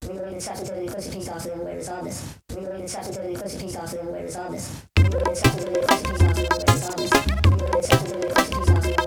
We believe in steps until the eclipse of peace talks, and then we'll resolve this. We believe in steps until the eclipse of peace talks, and then we'll resolve this. We believe in steps until the eclipse of peace talks, and then we'll resolve this. We believe in steps until the eclipse of peace talks, and then